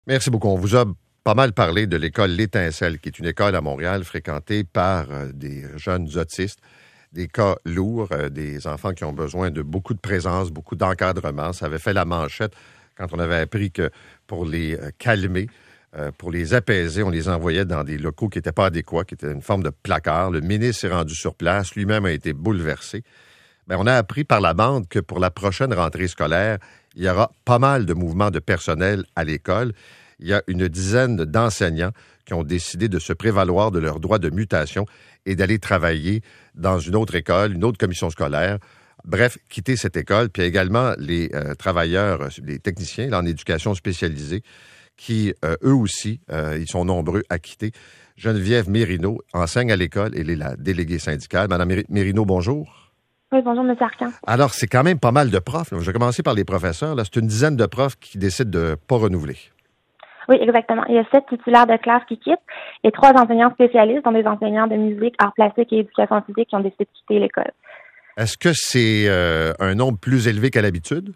Merci beaucoup. On vous a pas mal parlé de l'école L'Étincelle, qui est une école à Montréal fréquentée par des jeunes autistes, des cas lourds, des enfants qui ont besoin de beaucoup de présence, beaucoup d'encadrement. Ça avait fait la manchette quand on avait appris que pour les calmer, pour les apaiser, on les envoyait dans des locaux qui n'étaient pas adéquats, qui étaient une forme de placard. Le ministre s'est rendu sur place, lui-même a été bouleversé. Bien, on a appris par la bande que pour la prochaine rentrée scolaire, il y aura pas mal de mouvements de personnel à l'école. Il y a une dizaine d'enseignants qui ont décidé de se prévaloir de leur droit de mutation et d'aller travailler dans une autre école, une autre commission scolaire. Bref, quitter cette école. Puis également les travailleurs, les techniciens là, en éducation spécialisée qui, eux aussi, ils sont nombreux à quitter. Geneviève Mérineau enseigne à l'école. Elle est la déléguée syndicale. Madame Mérineau, bonjour. Oui, bonjour, M. Arcan. Alors, c'est quand même pas mal de profs. Là. Je vais commencer par les professeurs. Là. C'est une dizaine de profs qui décident de ne pas renouveler. Oui, exactement. Il y a 7 titulaires de classe qui quittent et 3 enseignants spécialistes, dont des enseignants de musique, arts plastiques et éducation physique qui ont décidé de quitter l'école. Est-ce que c'est un nombre plus élevé qu'à l'habitude?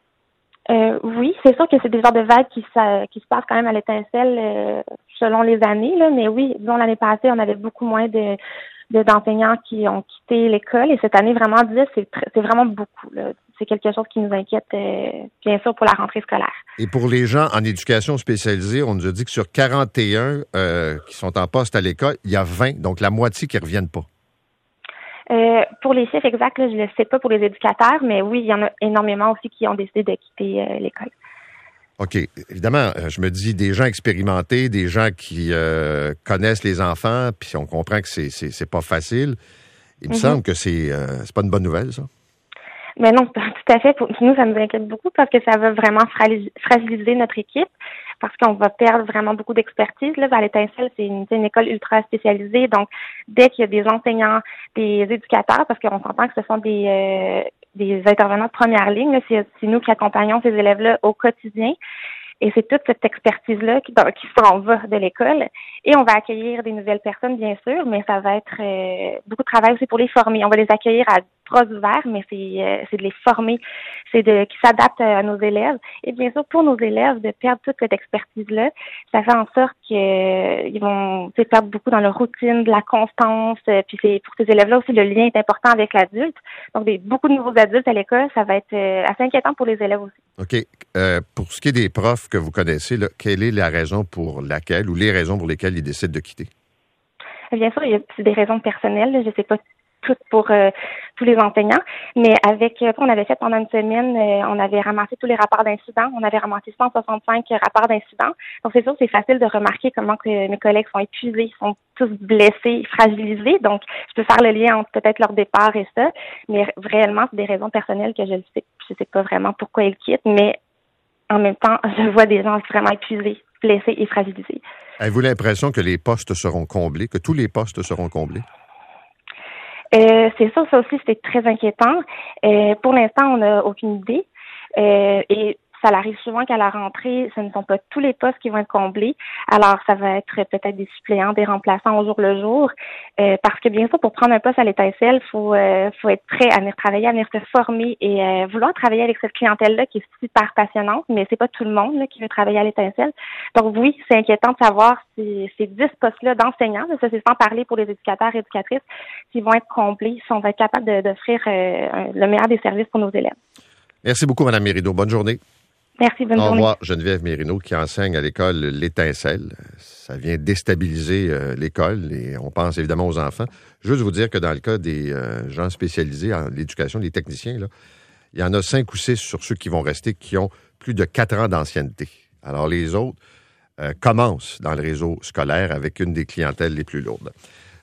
Oui, c'est sûr que c'est des genres de vagues qui se passent quand même à l'Étincelle selon les années, là, mais oui, disons l'année passée, on avait beaucoup moins d'enseignants qui ont quitté l'école et cette année, vraiment 10, c'est vraiment beaucoup. Là. C'est quelque chose qui nous inquiète, bien sûr, pour la rentrée scolaire. Et pour les gens en éducation spécialisée, on nous a dit que sur 41 qui sont en poste à l'école, il y a 20, donc la moitié qui ne reviennent pas. Pour les chiffres exacts, là, je ne le sais pas pour les éducateurs, mais oui, il y en a énormément aussi qui ont décidé de quitter l'école. OK. Évidemment, je me dis des gens expérimentés, des gens qui connaissent les enfants, puis on comprend que c'est pas facile. Il me semble que c'est pas une bonne nouvelle, ça. Mais non, tout à fait. Pour nous, ça nous inquiète beaucoup parce que ça va vraiment fragiliser notre équipe parce qu'on va perdre vraiment beaucoup d'expertise. Là, à l'Étincelle, c'est une école ultra spécialisée. Donc, dès qu'il y a des enseignants, des éducateurs, parce qu'on s'entend que ce sont des intervenants de première ligne, là, c'est nous qui accompagnons ces élèves-là au quotidien. Et c'est toute cette expertise-là qui s'en va de l'école. Et on va accueillir des nouvelles personnes, bien sûr, mais ça va être beaucoup de travail aussi pour les former. On va les accueillir à bras ouverts, mais c'est de les former, qui s'adaptent à nos élèves. Et bien sûr, pour nos élèves, de perdre toute cette expertise-là, ça fait en sorte qu'ils vont perdre beaucoup dans leur routine, de la constance. Puis c'est pour ces élèves-là aussi, le lien est important avec l'adulte. Donc, beaucoup de nouveaux adultes à l'école, ça va être assez inquiétant pour les élèves aussi. OK. Pour ce qui est des profs que vous connaissez, là, quelle est la raison pour laquelle ou les raisons pour lesquelles ils décident de quitter? Bien sûr, c'est des raisons personnelles. Là. Je ne sais pas toutes pour tous les enseignants, mais on avait fait pendant une semaine, on avait ramassé tous les rapports d'incidents. On avait ramassé 165 rapports d'incidents. Donc, c'est sûr, c'est facile de remarquer comment que mes collègues sont épuisés, sont tous blessés, fragilisés. Donc, je peux faire le lien entre peut-être leur départ et ça, mais réellement, c'est des raisons personnelles que je ne sais pas vraiment pourquoi ils quittent, mais en même temps, je vois des gens vraiment épuisés, blessés et fragilisés. Avez-vous l'impression que les postes seront comblés, que tous les postes seront comblés? C'est ça aussi, c'est très inquiétant. Pour l'instant, on n'a aucune idée. Et ça arrive souvent qu'à la rentrée, ce ne sont pas tous les postes qui vont être comblés. Alors, ça va être peut-être des suppléants, des remplaçants au jour le jour. Parce que bien sûr, pour prendre un poste à l'Étincelle, faut être prêt à venir travailler, à venir se former et vouloir travailler avec cette clientèle-là qui est super passionnante, mais c'est pas tout le monde là, qui veut travailler à l'Étincelle. Donc oui, c'est inquiétant de savoir si ces 10 postes-là d'enseignants, ça c'est sans parler pour les éducateurs et éducatrices, qui vont être comblés, si on va être capable d'offrir le meilleur des services pour nos élèves. Merci beaucoup, Mme Mérineau. Bonne journée. Merci, bonne journée. Au revoir, Geneviève Mérineau, qui enseigne à l'école L'Étincelle. Ça vient déstabiliser l'école et on pense évidemment aux enfants. Juste vous dire que dans le cas des gens spécialisés en l'éducation, les techniciens, là, il y en a 5 ou 6 sur ceux qui vont rester qui ont plus de 4 ans d'ancienneté. Alors les autres commencent dans le réseau scolaire avec une des clientèles les plus lourdes.